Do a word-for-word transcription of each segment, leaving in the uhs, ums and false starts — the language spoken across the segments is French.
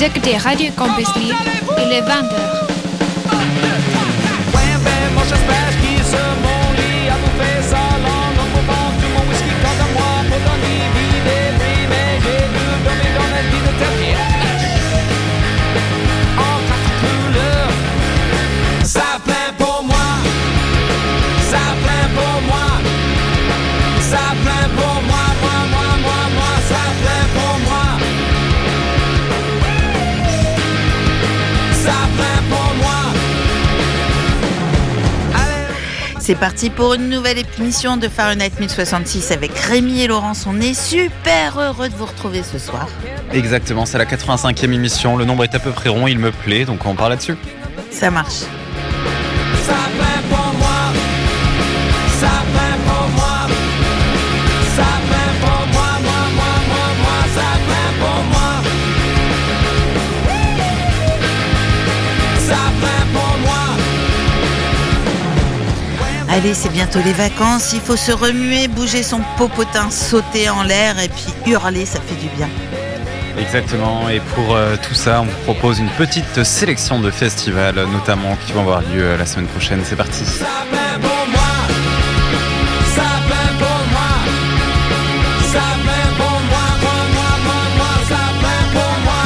Vous écoutez Radio Campus Lille, il est vingt heures. C'est parti pour une nouvelle émission de Fahrenheit mille soixante-six avec Rémi et Laurence. On est super heureux de vous retrouver ce soir. Exactement, c'est la quatre-vingt-cinquième émission. Le nombre est à peu près rond, il me plaît, donc on parle là-dessus. Ça marche. Ça plaît pour moi, ça plaît pour moi, ça plaît pour moi, moi, moi, moi, moi, ça plaît pour moi, ça plaît pour moi. Allez, c'est bientôt les vacances, il faut se remuer, bouger son popotin, sauter en l'air et puis hurler, ça fait du bien. Exactement, et pour euh, tout ça, on vous propose une petite sélection de festivals, notamment qui vont avoir lieu euh, la semaine prochaine. C'est parti. Ça plaît pour moi, ça plaît pour moi, ça plaît pour moi, moi, moi, moi, moi, ça plaît pour moi,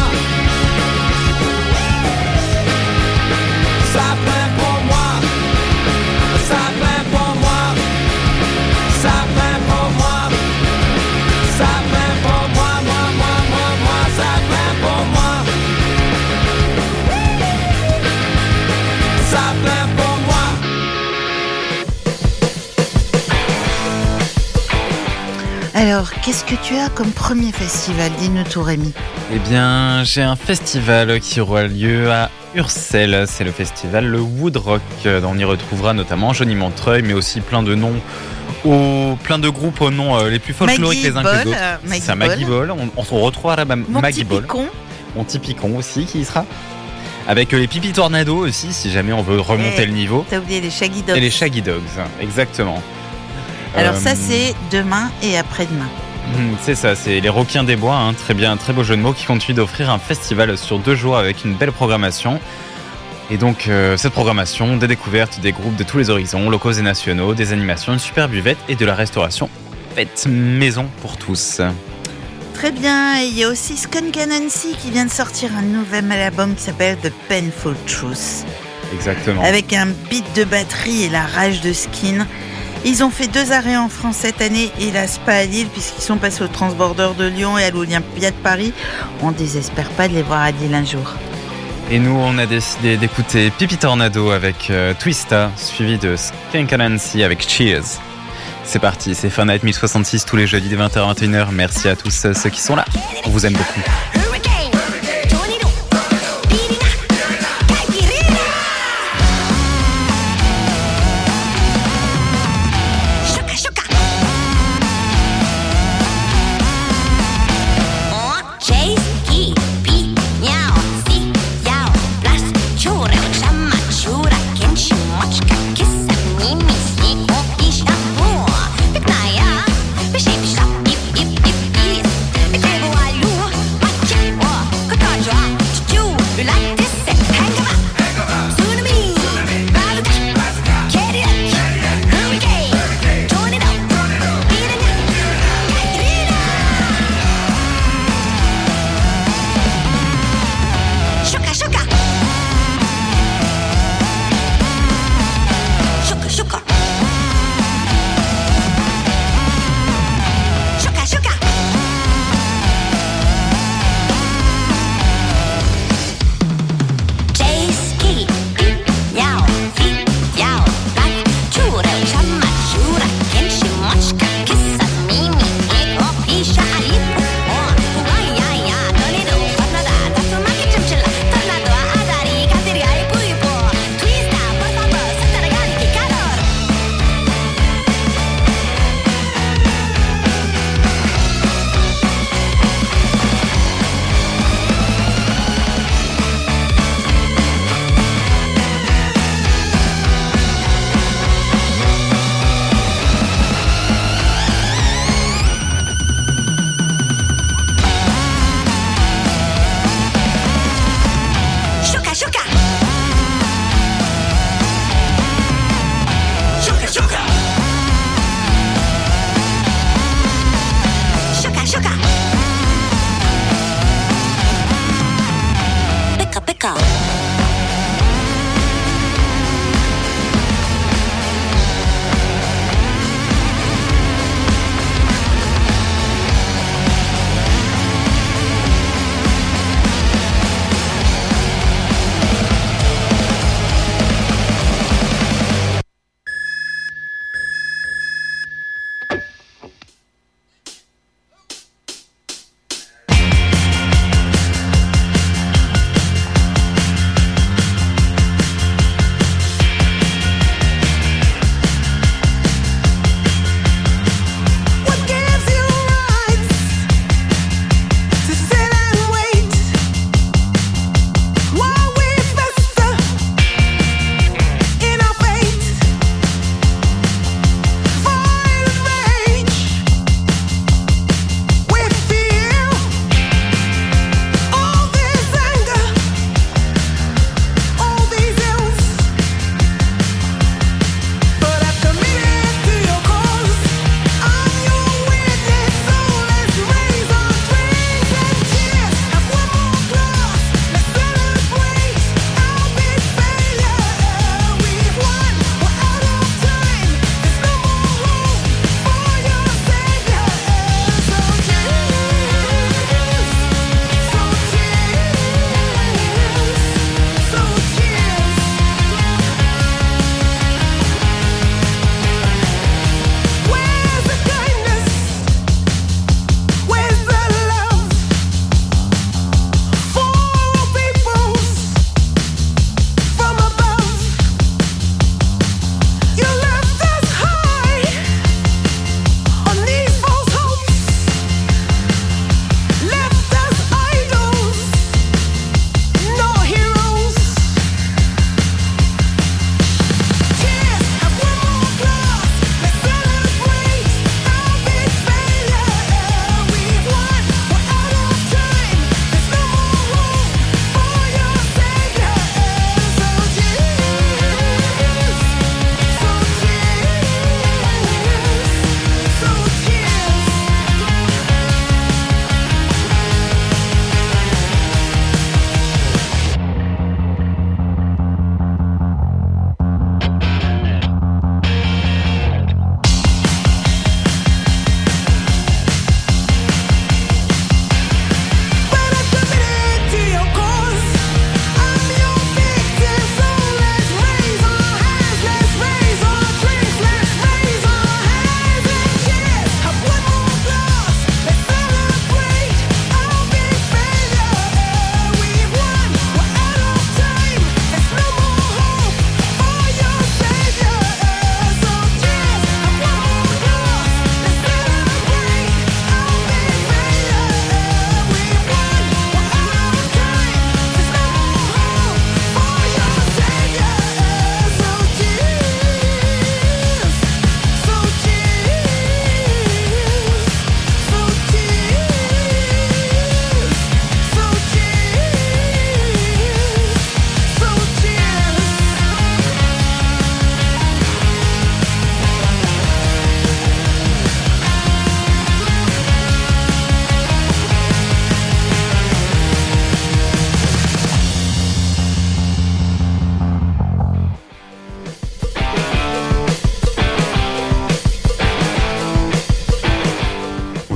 ça plaît pour moi, ça plaît pour moi, ça plaît pour moi, ça plaît pour moi, moi, moi, moi, moi, ça plaît pour moi, ça plaît pour moi. Alors, qu'est-ce que tu as comme premier festival ? Dis-nous tout, Rémi. Eh bien, j'ai un festival qui aura lieu à Ursel. C'est le festival le Wood Rock. On y retrouvera notamment Johnny Montreuil, mais aussi plein de noms, au, plein de groupes aux noms euh, les plus folkloriques les uns que les autres. Euh, Maggie C'est Maggie Ball. On, on se retrouvera là, Mon Maggie petit Ball. picon. Mon petit picon aussi qui y sera. Avec euh, les Pipi Tornado aussi, si jamais on veut remonter Et le niveau. T'as oublié les Shaggy Dogs. Et les Shaggy Dogs, exactement. Alors Euh, ça, c'est demain et après-demain. C'est ça, c'est les Requins des Bois, hein, très bien, très beau jeu de mots qui continue d'offrir un festival sur deux jours avec une belle programmation. Et donc euh, cette programmation, des découvertes, des groupes de tous les horizons, locaux et nationaux, des animations, une super buvette et de la restauration faite maison pour tous. Très bien, et il y a aussi Skunk Anansi qui vient de sortir un nouvel album qui s'appelle The Painful Truth. Exactement. Avec un beat de batterie et la rage de Skin. Ils ont fait deux arrêts en France cette année, hélas pas à Lille, puisqu'ils sont passés au Transborder de Lyon et à l'Olympia de Paris. On désespère pas de les voir à Lille un jour. Et nous, on a décidé d'écouter Pipi Tornado avec euh, Twista, suivi de Skunk Anansi avec Cheers. C'est parti, c'est Fahrenheit mille soixante-six tous les jeudis de vingt heures à vingt et une heures. Merci à tous euh, ceux qui sont là. On vous aime beaucoup. Shape, shop, yip, yip, yip, yip.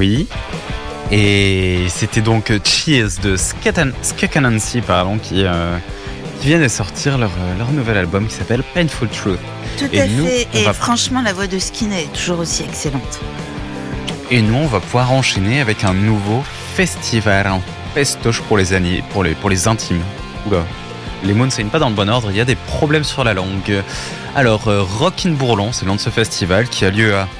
Oui. Et c'était donc Cheers de Skunk Anansi, pardon, qui, euh, qui vient de sortir leur, leur nouvel album qui s'appelle Painful Truth. Tout Et à nous, fait. on Et va- franchement, la voix de Skin est toujours aussi excellente. Et nous, on va pouvoir enchaîner avec un nouveau festival, un festoche pour les, années, pour les, pour les intimes. Oula, les mots ne saignent pas dans le bon ordre, il y a des problèmes sur la langue. Alors, euh, Rockin' Bourlon, c'est le nom de ce festival qui a lieu à...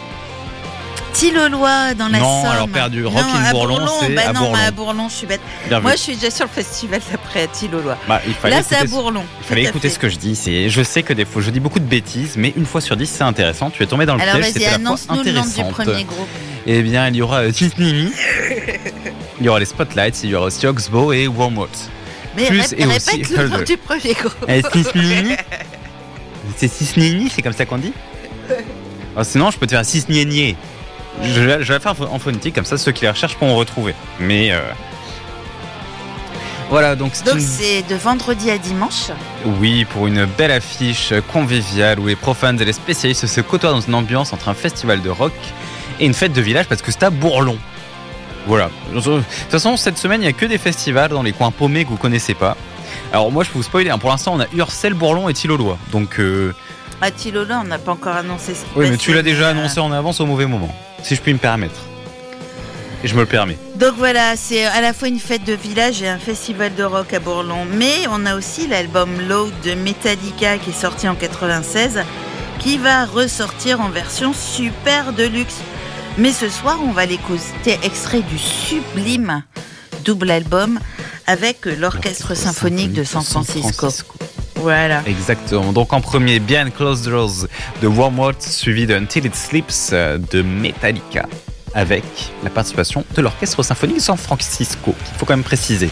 Tillolois dans la Non, Somme. alors perdu. Non, Rockin' à Bourlon, c'est bah à non, Bourlon. mais à Bourlon, je suis bête. Bien vu. Moi, je suis déjà sur le festival d'après à Tillolois. Bah, il fallait Là, c'est à écouter, Bourlon. il fallait tout à écouter fait. ce que je dis. C'est, je sais que des fois, je dis beaucoup de bêtises, mais une fois sur dix, c'est intéressant. Tu es tombé dans le Alors, piège, vas-y, c'était la fois annonce-nous le nom du intéressante. premier groupe. Eh bien, il y aura euh, Tisnini, il y aura les Spotlights, il y aura aussi Oxbow et Wormwood. Mais Plus rép- et répète aussi le nom Hulder. du premier groupe. Eh, Tisnini C'est Tisnini, c'est comme ça qu'on dit oh, sinon, je peux te faire Tisnienier. Je vais, je vais la faire en phonétique, comme ça ceux qui la recherchent pourront retrouver. Mais euh... voilà, donc c'est Donc, une... c'est de vendredi à dimanche. Oui, pour une belle affiche conviviale où les profanes et les spécialistes se côtoient dans une ambiance entre un festival de rock et une fête de village parce que c'est à Bourlon. Voilà. De toute façon, cette semaine, il n'y a que des festivals dans les coins paumés que vous connaissez pas. Alors moi, je peux vous spoiler, hein, pour l'instant, on a Ursel, Bourlon et Tillolois. Donc, euh... À Tillolois, on n'a pas encore annoncé ce qui oui, mais passait, tu l'as déjà euh, annoncé en avance au mauvais moment, si je puis me permettre. Et je me le permets. Donc voilà, c'est à la fois une fête de village et un festival de rock à Bourlon. Mais on a aussi l'album Load de Metallica qui est sorti en quatre-vingt-seize, qui va ressortir en version super deluxe. Mais ce soir, on va l'écouter extrait du sublime double album avec l'Orchestre Symphonique de San Francisco. Voilà. Exactement. Donc en premier, Behind Closed Doors de Wormwood, suivi de Until It Sleeps de Metallica, avec la participation de l'Orchestre Symphonique de San Francisco. Il faut quand même préciser.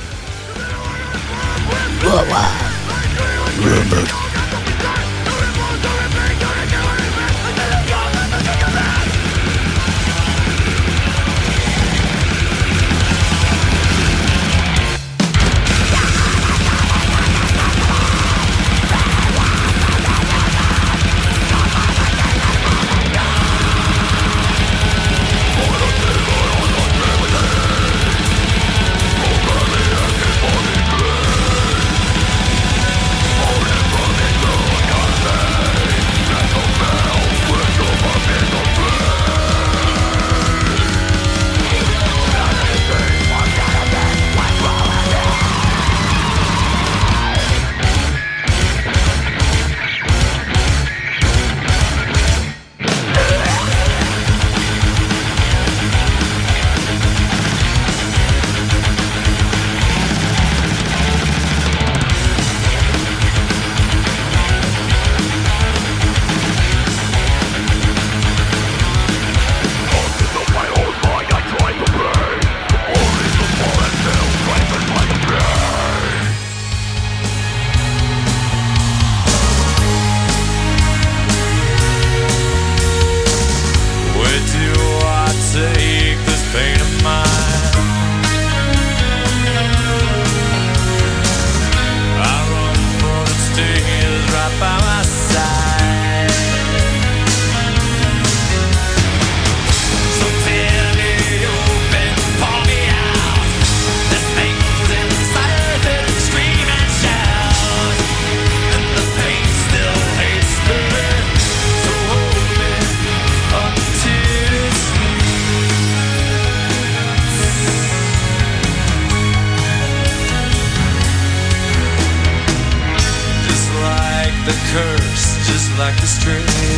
like the string.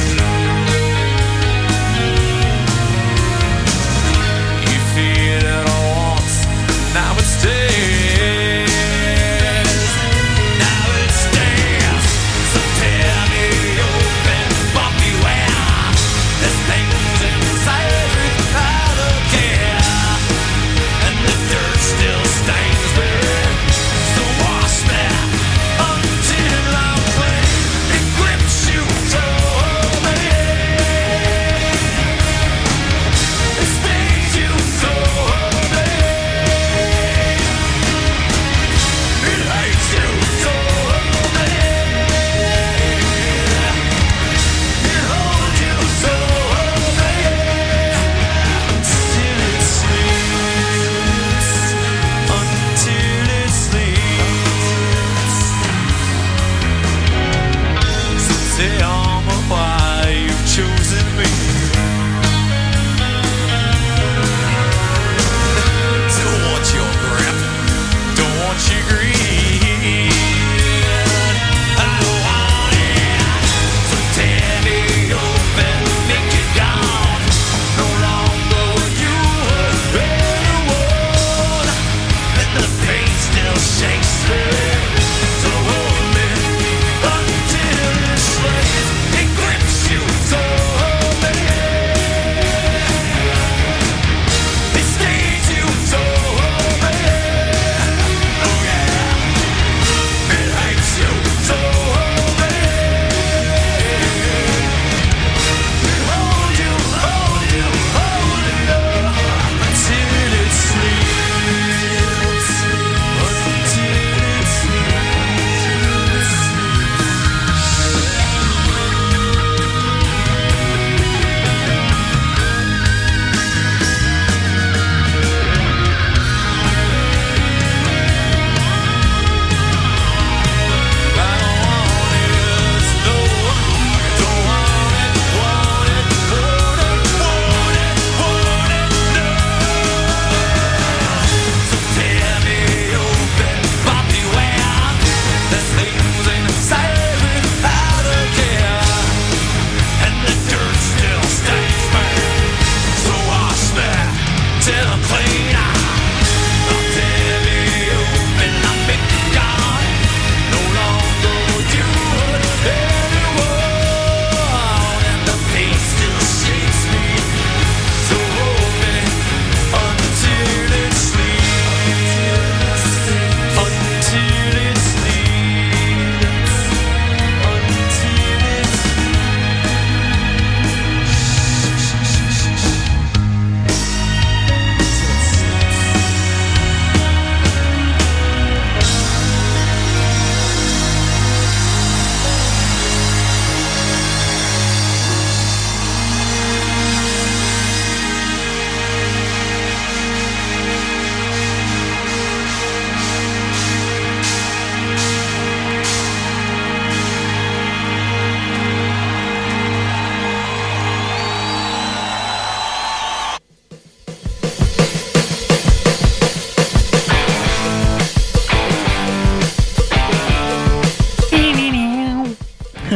You feel it once, now it stays. Now it stays. So tear me open, but beware. There's things inside I don't care, and the dirt still stains there. So wash me until I'm clean. It grips you so bad.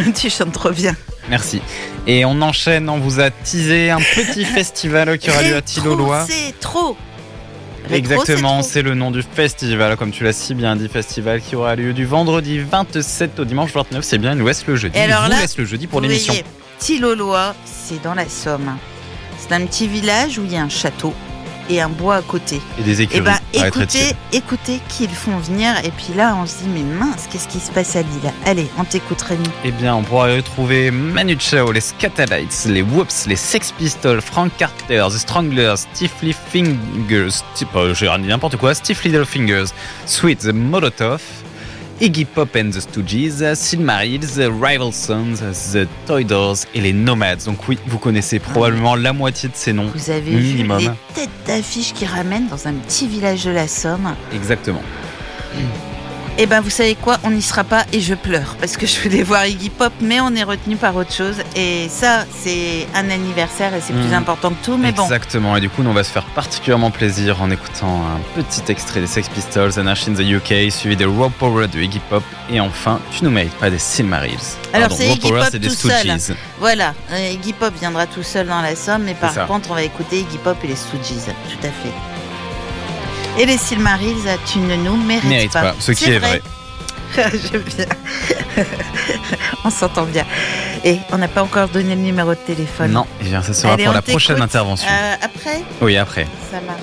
Tu chantes trop bien. Merci. Et on enchaîne, on vous a teasé un petit festival qui aura lieu à Tilloloy. C'est trop. Rétro, Exactement, c'est trop. c'est le nom du festival, comme tu l'as si bien dit, festival qui aura lieu du vendredi vingt-sept au dimanche vingt-neuf. C'est bien, il nous laisse le jeudi. Et Il alors vous là, laisse le jeudi pour Vous l'émission. voyez, Tilloloy, c'est dans la Somme. C'est un petit village où il y a un château et un bois à côté. Et des Et écuries. ben arrêterait-il. écoutez, écoutez qui ils font venir. Et puis là, on se dit, mais mince, qu'est-ce qui se passe à Lille? Allez, on t'écoute, Rémi. Eh bien, on pourra y retrouver Manu Chao, les Scatalites, les Whoops, les Sex Pistols, Frank Carter, The Stranglers, Stiff Fingers, euh, j'ai dit n'importe quoi, Stiff Little Fingers, Sweet, The Molotov, Iggy Pop and the Stooges, Silmarils, The Rival Sons, The Toy Dolls et les Nomads. Donc oui, vous connaissez probablement la moitié de ces noms. Vous avez Minimum. vu les têtes d'affiche qui ramènent dans un petit village de la Somme. Exactement. Et ben vous savez quoi, on n'y sera pas et je pleure parce que je voulais voir Iggy Pop, mais on est retenu par autre chose. Et ça, c'est un anniversaire et c'est plus Mmh. important que tout. Mais bon, Exactement, et du coup, nous, on va se faire particulièrement plaisir en écoutant un petit extrait des Sex Pistols, The Nash in the U K, suivi des Raw Power de Iggy Pop, et enfin, Tu nous mérites pas des Silmarils. Alors, Pardon, c'est Raw Iggy Power, Pop c'est des tout seul. Stooges. voilà, euh, Iggy Pop viendra tout seul dans la Somme, mais par ça. contre, on va écouter Iggy Pop et les Stooges, tout à fait. Et les Silmarils, tu ne nous mérites Mérite pas. pas, ce qui C'est est vrai. J'aime bien. On s'entend bien. Et on n'a pas encore donné le numéro de téléphone. Non, eh bien, ça sera Allez, pour on la prochaine t'écoute. intervention. Euh, après, Oui, après. ça marche.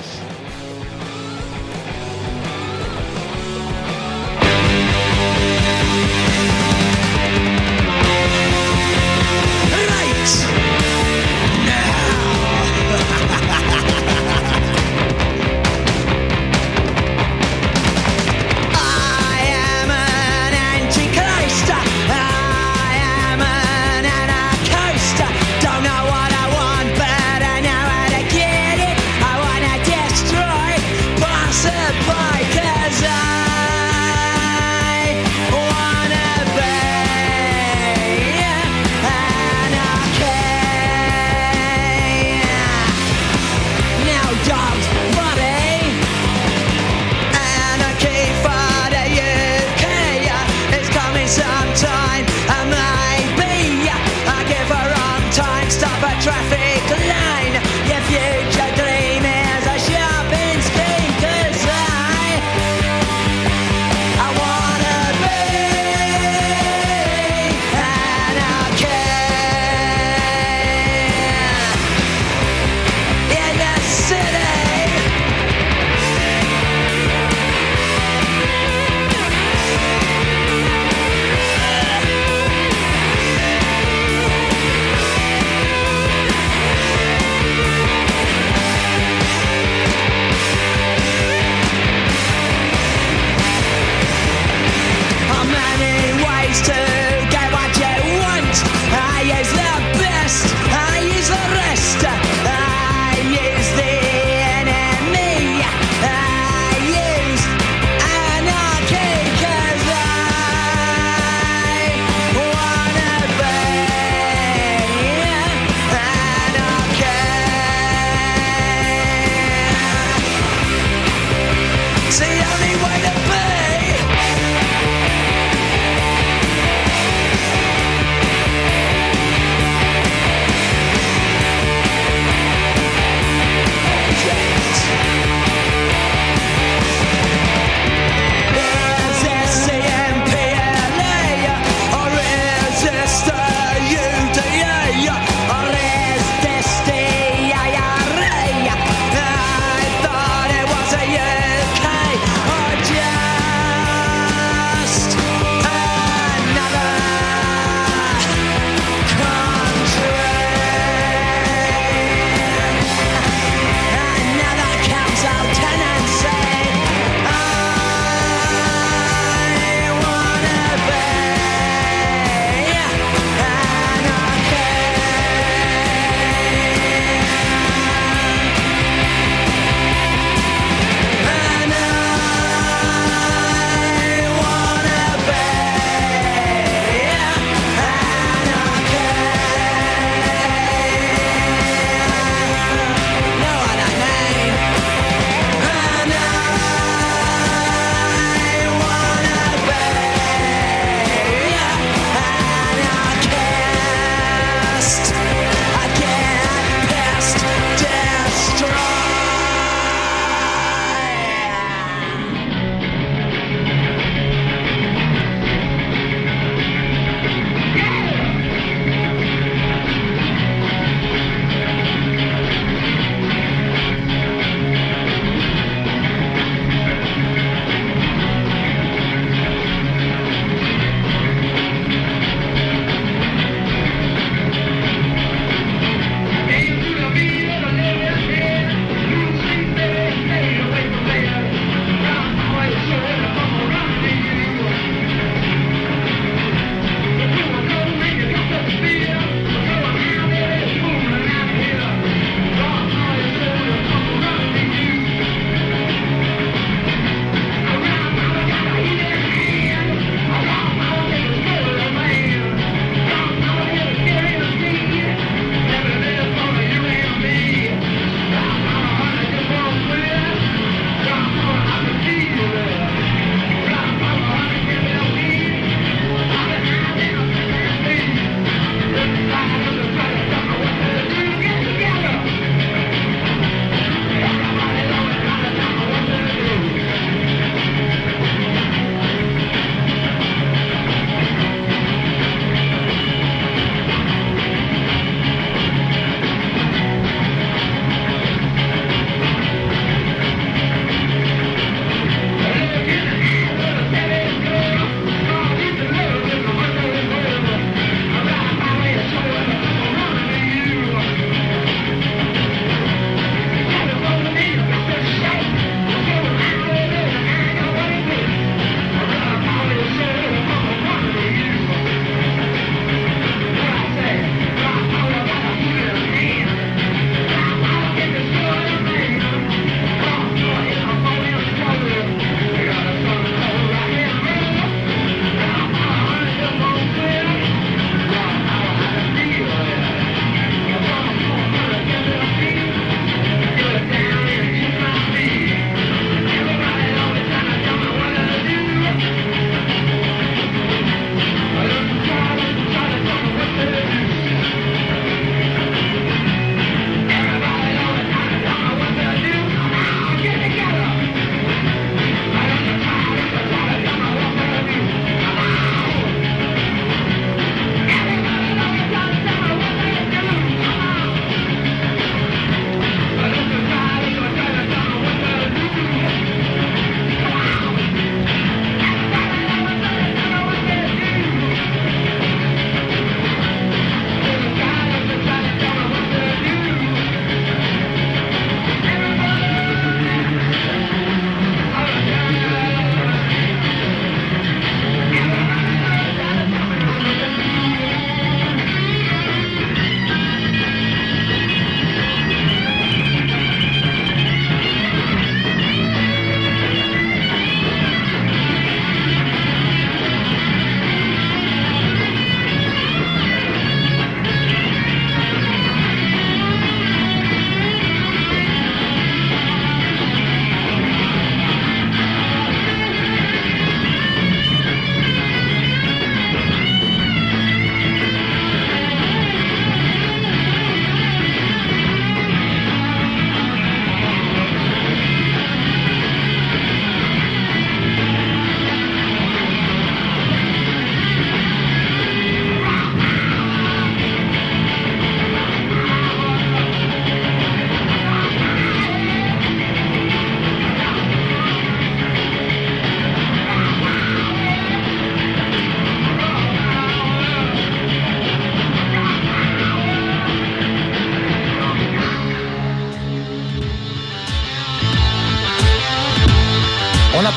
Don't know what I want, but I know how to get it. I wanna destroy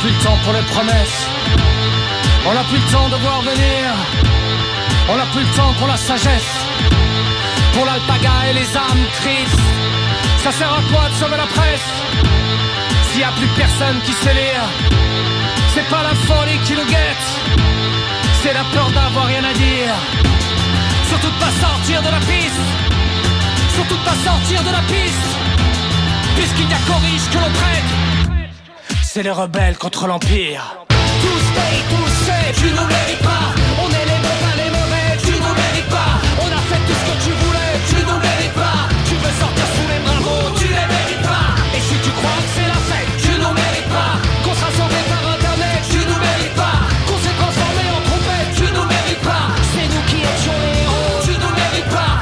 plus le temps pour les promesses. On n'a plus le temps de voir venir. On n'a plus le temps pour la sagesse. Pour l'alpaga et les âmes tristes. Ça sert à quoi de sauver la presse s'il y a plus personne qui sait lire? C'est pas la folie qui nous guette, c'est la peur d'avoir rien à dire. Surtout de pas sortir de la piste. Surtout de pas sortir de la piste. Puisqu'il n'y a qu'aux riches que l'on prête. C'est les rebelles contre l'empire. Tous payent, tous c'est, tu nous mérites pas. On est les bons, pas les mauvais, tu nous mérites pas. On a fait tout ce que tu voulais, tu nous mérites pas. Tu veux sortir sous les bravos, tu les mérites pas. Et si tu crois que c'est la fête, tu nous mérites pas. Qu'on sera sauvé par internet, tu nous mérites pas. Qu'on s'est transformé en trompette, tu nous mérites pas. C'est nous qui étions les héros, tu nous mérites pas.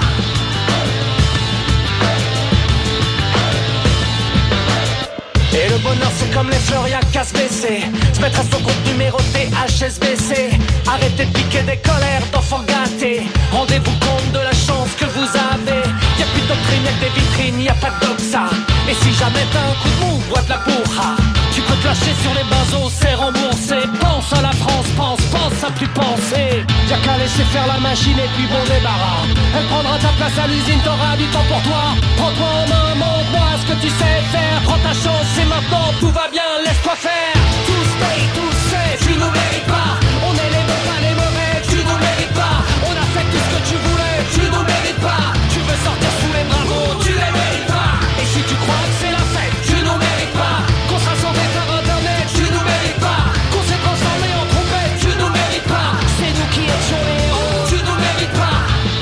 Et le bonheur c'est comme les fleurs, y'a qu'à se baisser. Se mettre à son compte numéroté H S B C. Arrêtez de piquer des colères d'enfants gâtés. Rendez-vous compte de la chance que vous avez. Y'a plus de doctrine, y'a que des vitrines, y'a pas de doxa. Et si jamais t'as un coup de mou, bois de la bourra. Tu peux te lâcher sur les bazos, c'est remboursé. Pense à la France, pense, pense à plus penser. Y'a qu'à laisser faire la machine et puis bon débarras. Elle prendra ta place à l'usine, t'auras du temps pour toi. Prends-toi en main, montre-moi ce que tu sais faire. Prends ta chance, c'est maintenant, tout va bien, laisse-toi faire. Tous payent, tous c'est, tu nous mérites pas. On est les bons, pas les mauvais, tu nous mérites pas. On a fait tout ce que tu voulais, tu nous mérites pas. Tu veux sortir sous les bravos, tu les mérites pas. Et si tu crois que c'est la fête, tu nous mérites pas. Qu'on sera sauvé par internet, tu nous mérites pas. Qu'on s'est transformé en trompette, tu nous mérites pas. C'est nous qui étions les héros, tu nous mérites pas.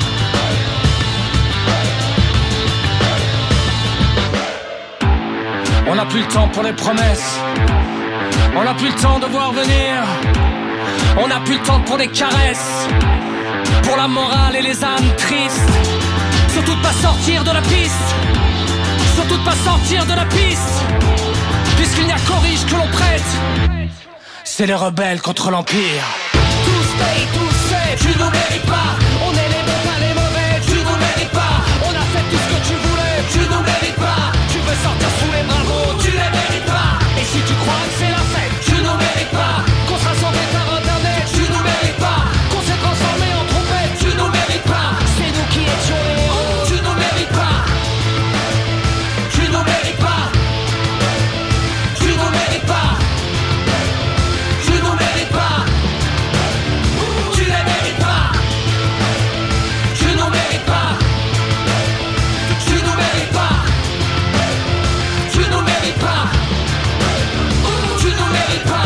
On n'a plus le temps pour les promesses. On n'a plus le temps de voir venir. On n'a plus le temps pour des caresses. Pour la morale et les âmes tristes. Surtout de pas sortir de la piste. Surtout de pas sortir de la piste. Puisqu'il n'y a qu'aux riches que l'on prête. C'est les rebelles contre l'empire. Tous payent, tous c'est, tu nous mérites pas. On est les bons, pas les mauvais, tu nous mérites pas. On a fait tout ce que tu voulais, tu nous mérites pas. Tu veux sortir sous les bravos, tu les mérites pas. Et si tu crois que c'est la fête, tu nous mérites pas. Qu'on sera sauvé par internet, tu nous mérites pas. Qu'on s'est transformé en trompette, tu nous mérites pas. C'est nous qui étions les héros, tu nous mérites pas. Tu nous mérites pas. Tu nous mérites pas. Tu nous mérites pas. Tu les mérites pas. Tu nous mérites pas. Tu nous mérites pas. Tu nous mérites pas. Tu nous mérites pas.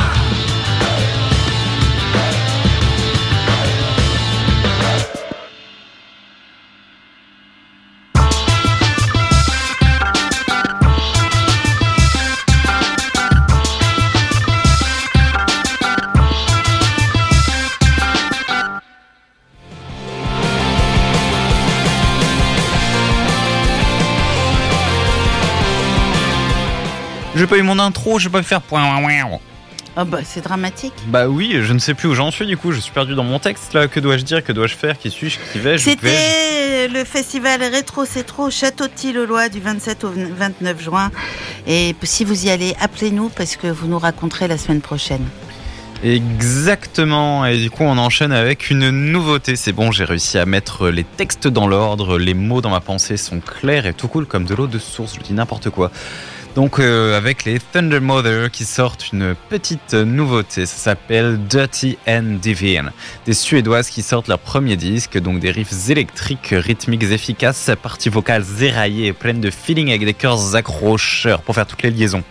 J'ai pas eu mon intro, je vais pas faire point. Oh bah c'est dramatique. Bah oui, je ne sais plus où j'en suis du coup, je suis perdu dans mon texte là. Que dois-je dire, que dois-je faire, qui suis-je, qui vais-je, où vais-je? C'était le festival Rétro C'est Trop Château-Thie-le-Loir du vingt-sept au vingt-neuf juin. Et si vous y allez, appelez-nous parce que vous nous raconterez la semaine prochaine. Exactement, et du coup on enchaîne avec une nouveauté. C'est bon, j'ai réussi à mettre les textes dans l'ordre, les mots dans ma pensée sont clairs et tout cool comme de l'eau de source, je dis n'importe quoi. Donc euh, avec les Thunder Mother qui sortent une petite nouveauté, ça s'appelle Dirty and Divine. Des Suédoises qui sortent leur premier disque, donc des riffs électriques, rythmiques efficaces, parties vocales éraillées et pleines de feeling avec des chœurs accrocheurs pour faire toutes les liaisons.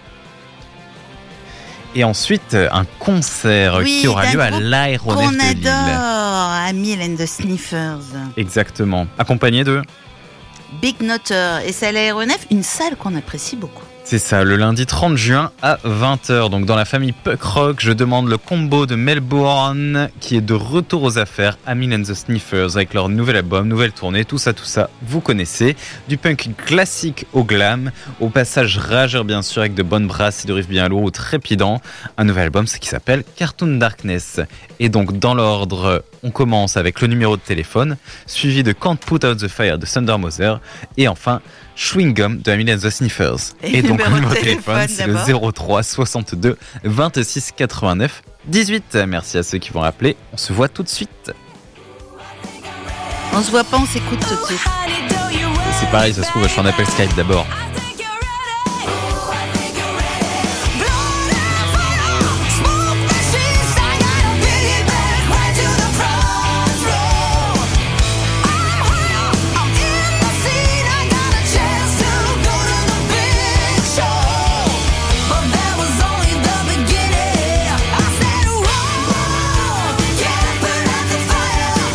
Et ensuite, un concert oui, qui aura lieu à l'Aéronef qu'on de Lille. adore, Amil and the Sniffers. Exactement, accompagné de Big Nutter. Et c'est à l'Aéronef, une salle qu'on apprécie beaucoup. C'est ça, le lundi trente juin à vingt heures. Donc dans la famille Puck Rock, je demande le combo de Melbourne qui est de retour aux affaires, Amil and the Sniffers, avec leur nouvel album, nouvelle tournée, tout ça, tout ça, vous connaissez. Du punk classique au glam, au passage rageur bien sûr, avec de bonnes brasses et de riffs bien lourds ou trépidants. Un nouvel album, c'est qui s'appelle Cartoon Darkness. Et donc dans l'ordre, on commence avec le numéro de téléphone, suivi de Can't Put Out the Fire de Thunder Mother, et enfin Chewing Gum de Amelie and the Sniffers. Et Et, donc numéro le numéro de de téléphone, téléphone, c'est le d'abord. zéro trois soixante-deux vingt-six quatre-vingt-neuf dix-huit. Merci à ceux qui vont rappeler. On se voit tout de suite. On se voit pas, on s'écoute tout de suite. Et c'est pareil, ça se trouve, je fais un appel Skype d'abord.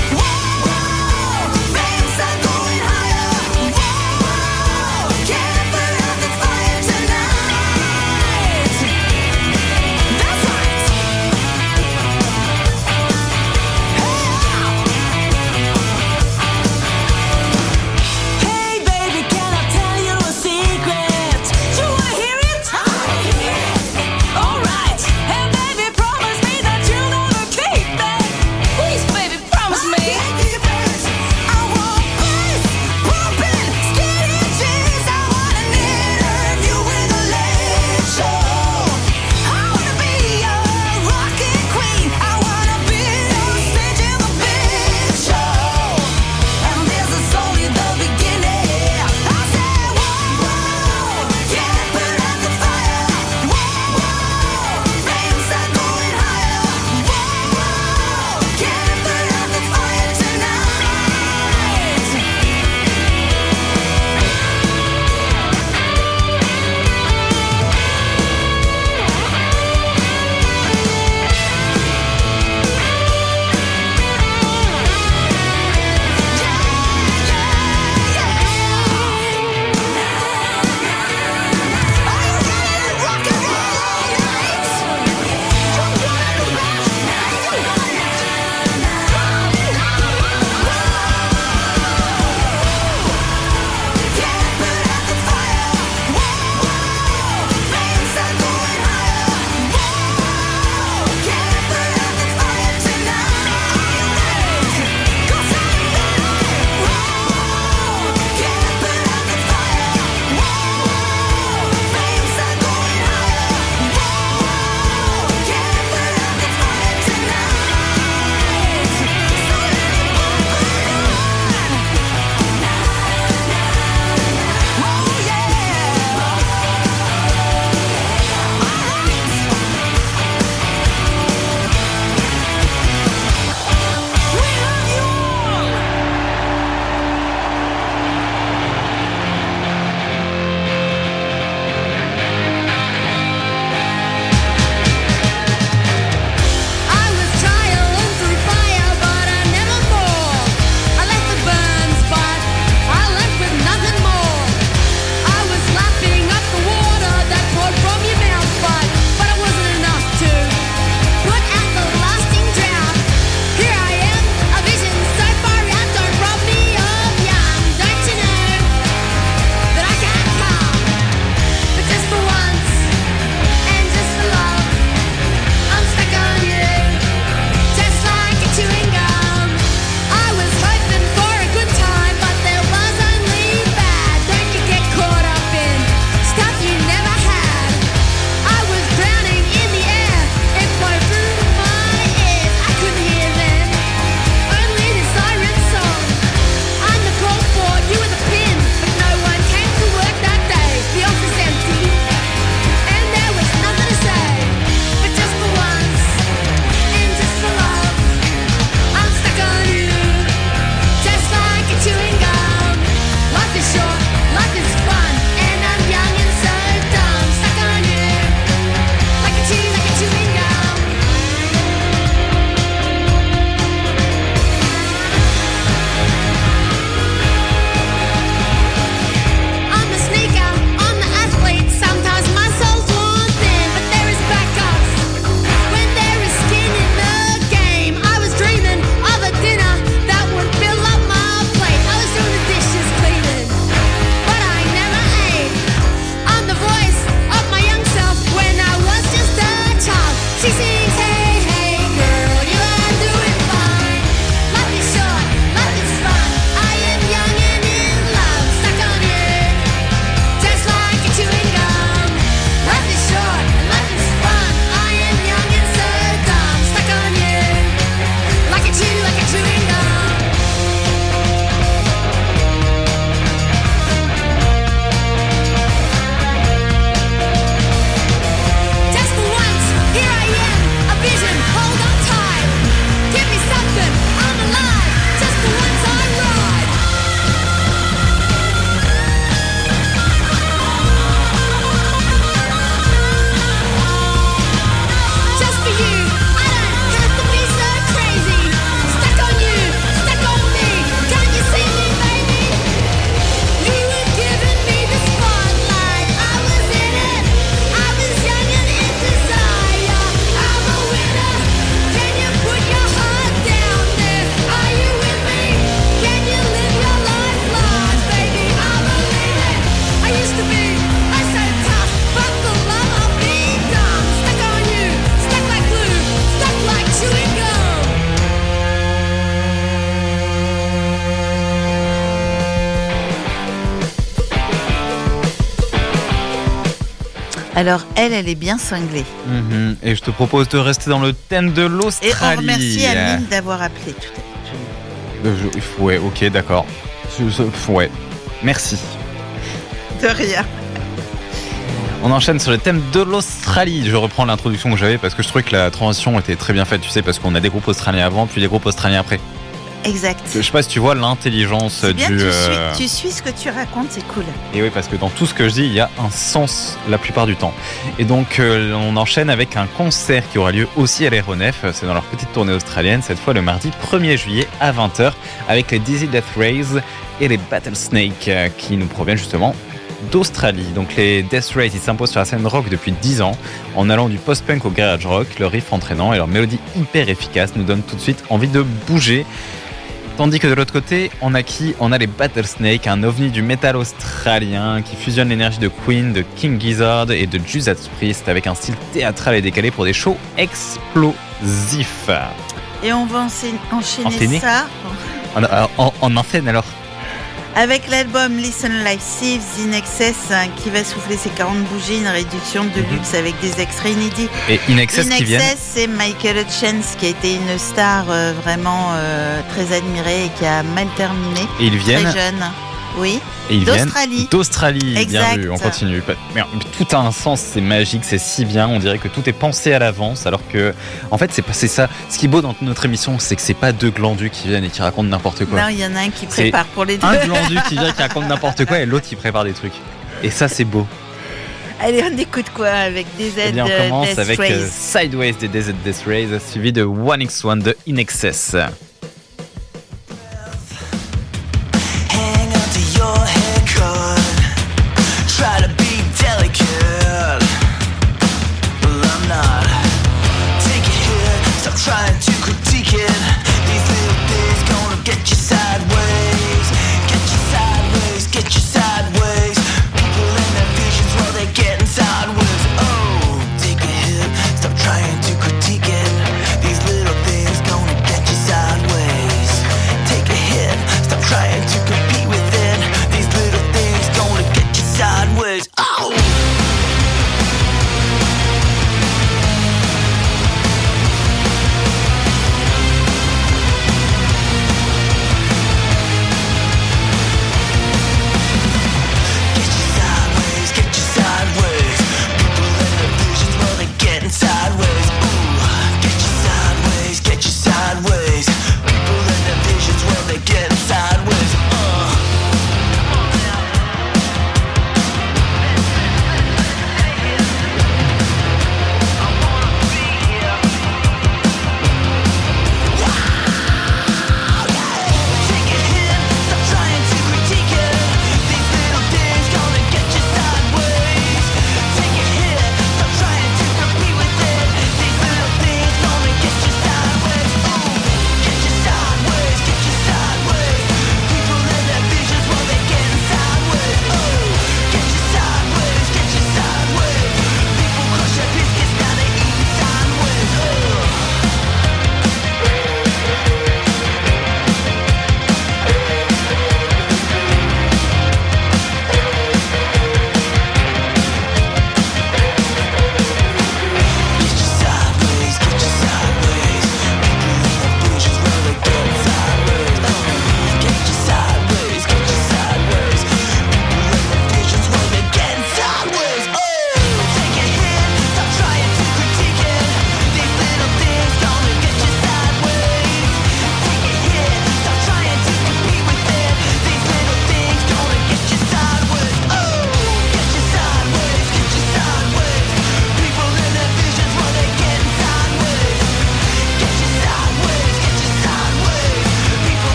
Can't Alors elle, elle est bien cinglée. Mm-hmm. Et je te propose de rester dans le thème de l'Australie. Et on remercie Amine d'avoir appelé tout à l'heure. Euh, je- Ouais, ok, d'accord. Je- je- Ouais, merci. De rien. On enchaîne sur le thème de l'Australie. Je reprends l'introduction que j'avais parce que je trouvais que la transition était très bien faite, tu sais, parce qu'on a des groupes australiens avant, puis des groupes australiens après. Exact. Je sais pas si tu vois l'intelligence C'est bien, du... tu, euh, suis, tu suis ce que tu racontes, c'est cool. Et oui, parce que dans tout ce que je dis, il y a un sens la plupart du temps. Et donc, euh, on enchaîne avec un concert qui aura lieu aussi à l'aéronef. C'est dans leur petite tournée australienne, cette fois le mardi premier juillet à vingt heures, avec les Dizzy Death Rays et les Battlesnake, euh, qui nous proviennent justement d'Australie. Donc les Death Rays, ils s'imposent sur la scène rock depuis dix ans, en allant du post-punk au garage rock. Leur riff entraînant et leur mélodie hyper efficace nous donnent tout de suite envie de bouger. Tandis que de l'autre côté, on a qui ? On a les Battlesnake, un ovni du métal australien qui fusionne l'énergie de Queen, de King Gizzard et de Judas Priest avec un style théâtral et décalé pour des shows explosifs. Et on va enchaîner, enchaîner Enchaîner ça On, on, on enchaîne alors. avec l'album Listen Like Thieves In Excess, hein, qui va souffler ses quarante bougies, une réduction de luxe avec des extraits inédits. Et In Excess In qui viennent. Excess, c'est Michael Hutchence qui a été une star euh, vraiment euh, très admirée et qui a mal terminé. Et ils viennent. Très jeune. Oui. Et ils viennent D'Australie. D'Australie, bien Exact. vu, on continue. Mais tout a un sens, c'est magique, c'est si bien, on dirait que tout est pensé à l'avance, alors que, en fait, c'est pas c'est ça. Ce qui est beau dans notre émission, c'est que c'est pas deux glandus qui viennent et qui racontent n'importe quoi. Non, il y en a un qui C'est prépare pour les deux. Un glandu qui vient qui raconte n'importe quoi et l'autre qui prépare des trucs. Et ça, c'est beau. Allez, on écoute quoi avec des Eh aides bien, on commence Death avec Rays. euh, Sideways des Desert Death Rays, suivi de one X one de In Excess. Hang on to your haircut. Try to be delicate. Well, I'm not. Take a hit. Stop trying to critique it. These little things gonna get you sideways. Get you sideways. Get you sideways. People in their visions, well, they're getting sideways. Oh, take a hit. Stop trying to critique it. These little things gonna get you sideways. Take a hit. Stop trying to compete with it. These little things gonna get you sideways. Oh!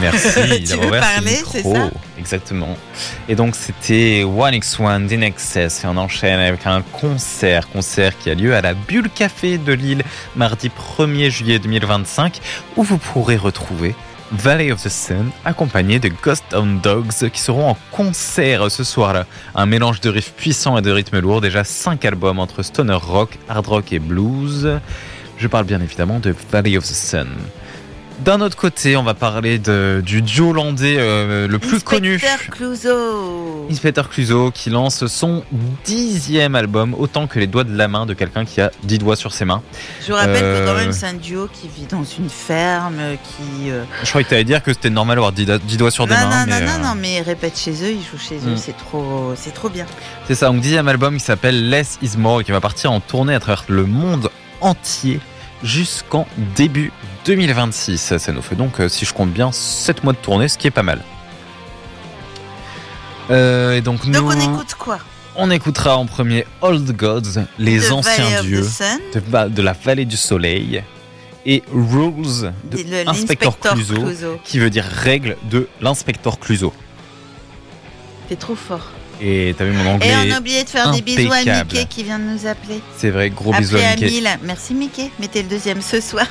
Merci Tu d'avoir veux ouvert ce parler, c'est micro. ça Exactement. Et donc c'était one x one d'In Excess et on enchaîne avec un concert, concert qui a lieu à la Bulle Café de Lille mardi premier juillet deux mille vingt-cinq où vous pourrez retrouver Valley of the Sun accompagné de Ghost Town Dogs qui seront en concert ce soir-là. Un mélange de riffs puissants et de rythmes lourds, déjà cinq albums entre stoner rock, hard rock et blues. Je parle bien évidemment de Valley of the Sun. D'un autre côté, on va parler de, du duo hollandais euh, le plus connu. Inspecteur Clouseau. Inspecteur Clouseau qui lance son dixième album, autant que les doigts de la main de quelqu'un qui a dix doigts sur ses mains. Je vous rappelle Euh, que quand même c'est un duo qui vit dans une ferme, qui... euh, Je crois que tu allais dire que c'était normal d'avoir dix, dix doigts sur des non, mains. non, mais, non, euh, non, non, mais ils répètent chez eux, ils jouent chez eux, Mm. c'est trop, c'est trop bien. C'est ça, donc dixième album qui s'appelle Less is More et qui va partir en tournée à travers le monde entier jusqu'en début deux mille vingt-six. Ça nous fait donc, euh, si je compte bien, sept mois de tournée, ce qui est pas mal. Euh, et donc, Donc nous, on écoute quoi on écoutera en premier Old Gods, les The anciens Valley of dieux the Sun, de, va- de la vallée du soleil, et Rules de et le- Inspecteur l'inspecteur Clouseau, Clouseau. qui veut dire règle de l'inspecteur Clouseau. T'es trop fort. Et t'as vu mon anglais, Et on a oublié de faire des bisous à impeccable. Mickey qui vient de nous appeler. c'est vrai, gros bisous Appelez à à Mickey. mille. Merci Mickey, mettez le deuxième ce soir.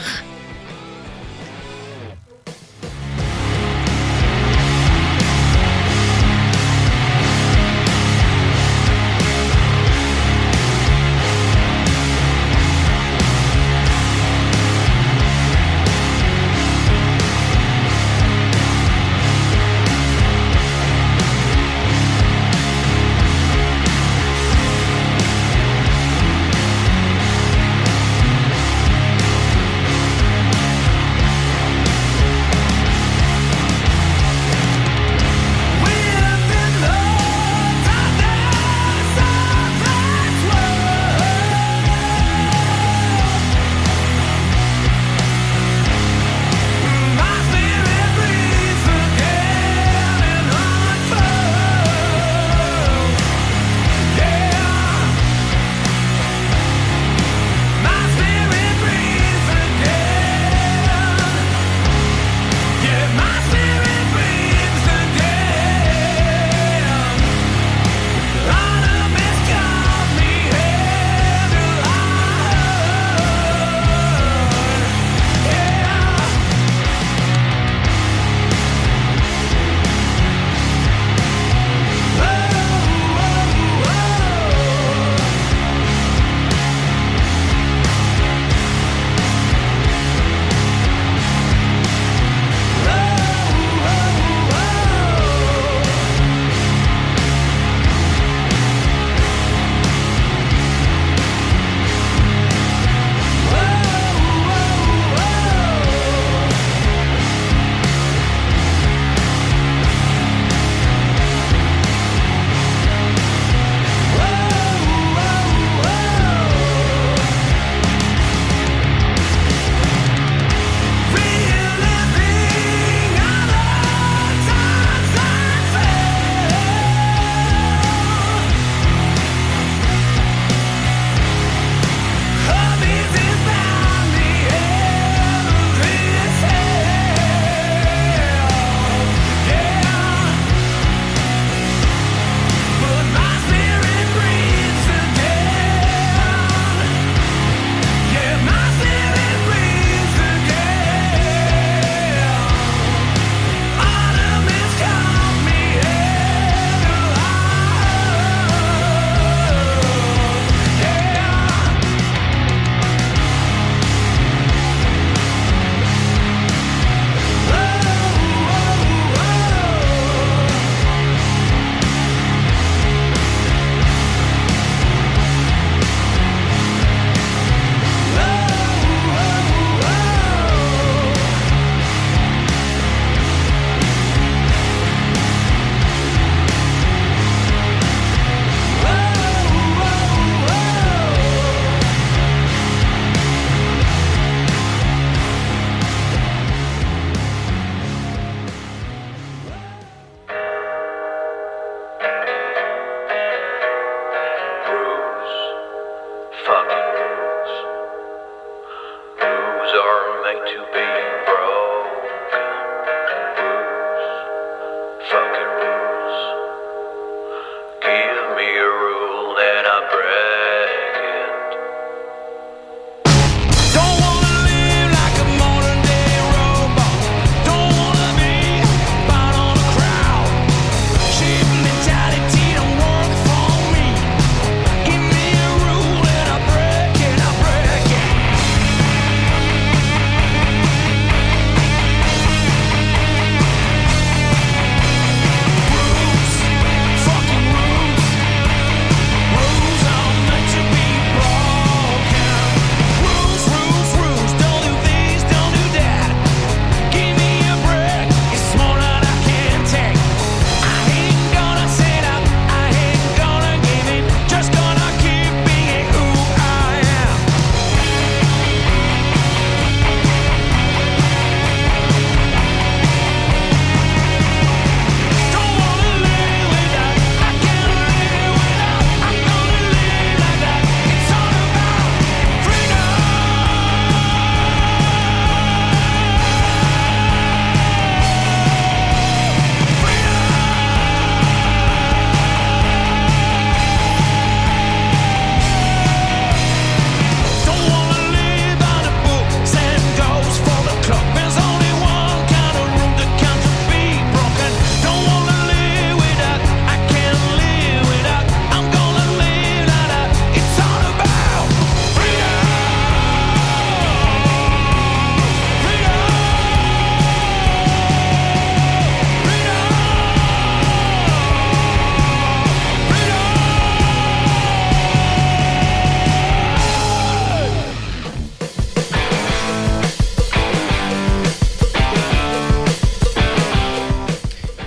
are made to be broken.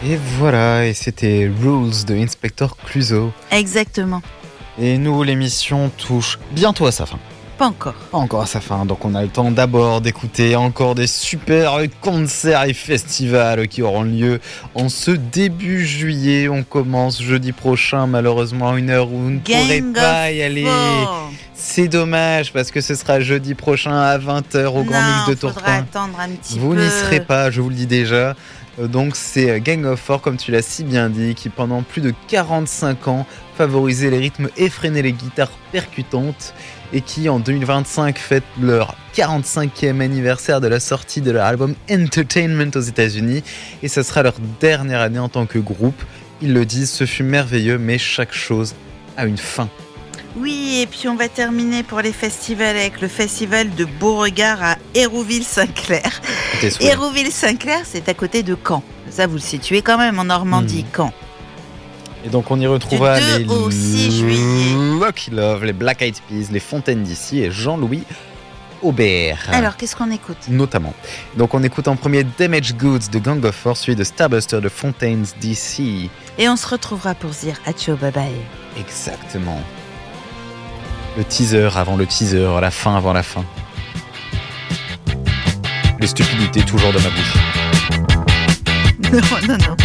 Et voilà, et c'était Rules de Inspector Clouseau. Exactement. Et nous, l'émission touche bientôt à sa fin. Pas encore. Pas encore à sa fin, donc on a le temps d'abord d'écouter encore des super concerts et festivals qui auront lieu en ce début juillet. On commence jeudi prochain, malheureusement, à une heure où vous ne pourrez pas y aller. Four. C'est dommage, parce que ce sera jeudi prochain à vingt heures au Grand Mix de faudra Tourcoing. attendre un petit Vous peu. n'y serez pas, je vous le dis déjà. Donc c'est Gang of Four, comme tu l'as si bien dit, qui pendant plus de quarante-cinq ans favorisait les rythmes effrénés, les guitares percutantes, et qui en deux mille vingt-cinq fête leur quarante-cinquième anniversaire de la sortie de leur album Entertainment aux États-Unis, et ce sera leur dernière année en tant que groupe. Ils le disent, ce fut merveilleux, mais chaque chose a une fin. Oui, et puis on va terminer pour les festivals avec le festival de Beauregard à Hérouville-Saint-Clair. Hérouville-Saint-Clair, c'est à côté de Caen. Ça, vous le situez quand même en Normandie, mmh. Caen. Et donc on y retrouvera du deux les au six juillet. Lucky Love, les Black Eyed Peas, les Fontaines d'ici et Jean-Louis Aubert. Alors, qu'est-ce qu'on écoute ? Notamment. Donc on écoute en premier Damaged Goods de Gang of Four, suivi de Starbuster de Fontaines D C. Et on se retrouvera pour se dire adieu, bye bye. Exactement. Le teaser avant le teaser, la fin avant la fin. Les stupidités toujours dans ma bouche. Non, non, non.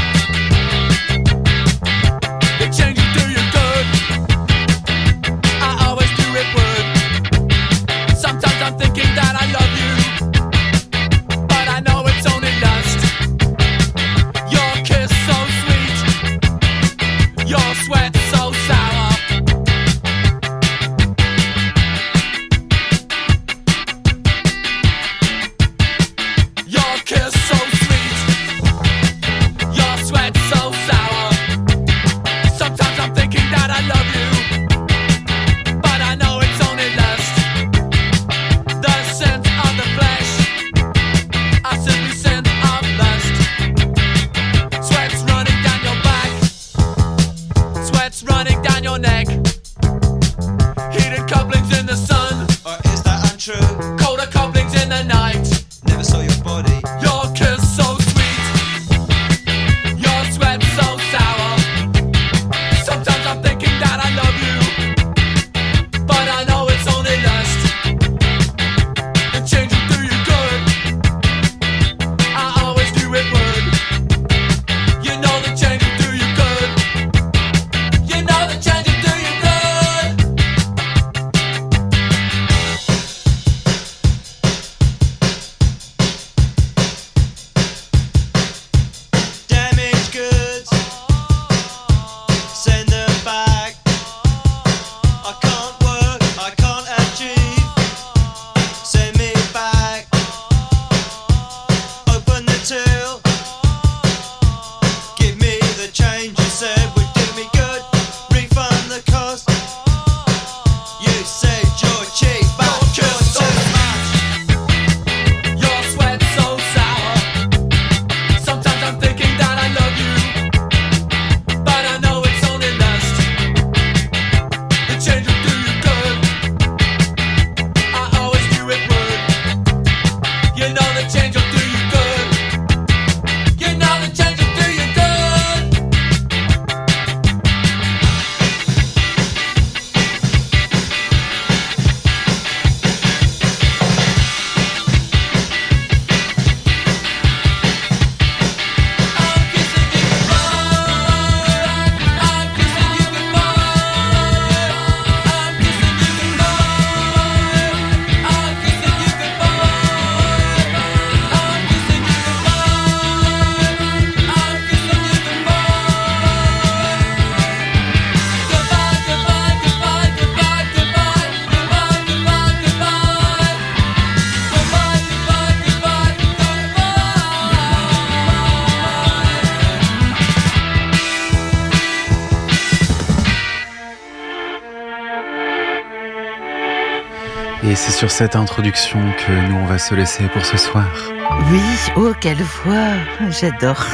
Et c'est sur cette introduction que nous on va se laisser pour ce soir. Oui, oh quelle voix, j'adore.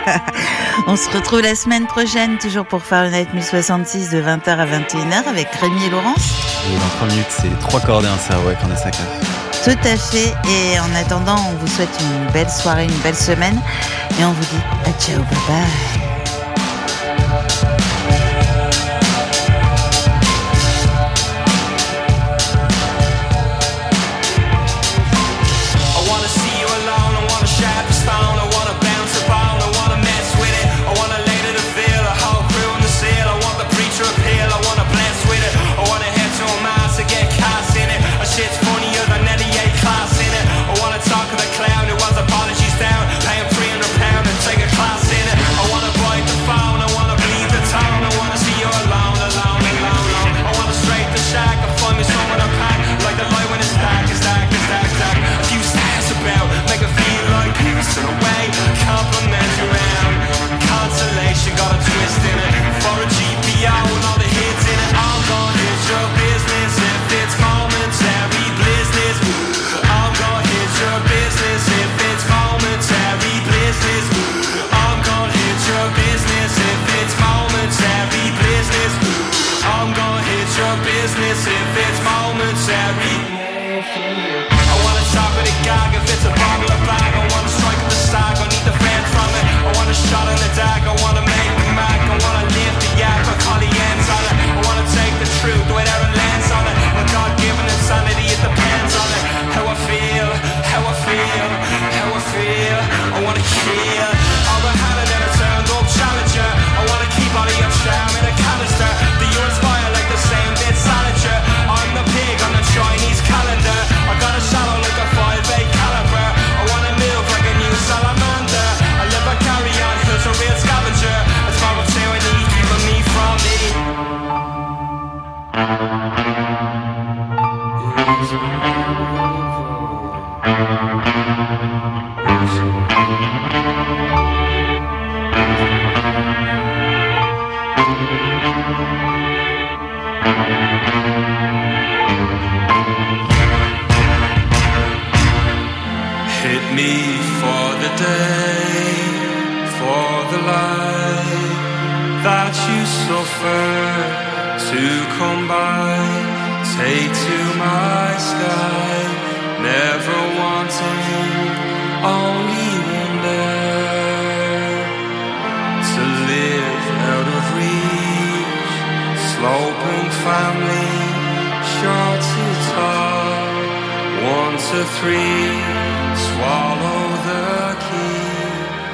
On se retrouve la semaine prochaine, toujours pour Fahrenheit mille soixante-six de vingt heures à vingt et une heures avec Rémi et Laurence. Et dans trois minutes, c'est trois cordes et un cerveau avec Ernest Sacaf. Tout à fait, et en attendant, on vous souhaite une belle soirée, une belle semaine. Et on vous dit à ciao, bye bye. Shit's funnier than any A-class in it. I wanna talk to the clown who wants apologies down, pay him three hundred pounds and take a class in it. I wanna bite the phone, I wanna bleed the town, I wanna see you alone, alone, alone, alone. I wanna straight the shack and find me someone to pack, like the light when it's dark, it's dark, it's dark, dark. A few stars about, make it feel like peace in a way, compliment around. Consolation got a twist in it, for a G P O and all the hits in it. I'm gonna hit your business if it's momentary business. I'm gonna hit your business if it's momentary business. I'm gonna hit your business if it's momentary business. I'm gonna hit your business if it's momentary. I wanna talk with a gag if it's a bottle of bag. I wanna strike at the stag, I need the fans from it. I want a shot in the dag, I wanna make me mad. I wanna lift the yak, I call the ends on it. I wanna take the truth without a lens on it. My God-given insanity, it depends on it. How I feel, how I feel, how I feel. I wanna kill all the hand that are turned up challenger. I wanna keep all of your charm in a canister. Do you inspire like the same dead salager? I'm the pig on the Chinese calendar. I got a shadow like a five eight caliber. I wanna move like a new salamander. I live a carry on, who's a real scavenger. It's my tyranny keeping me from me. Hit me for the day, for the light that you suffer to come by. Take to my sky, never wanting, only wonder to live out of reach. Sloping family, short to tall, one to three, swallow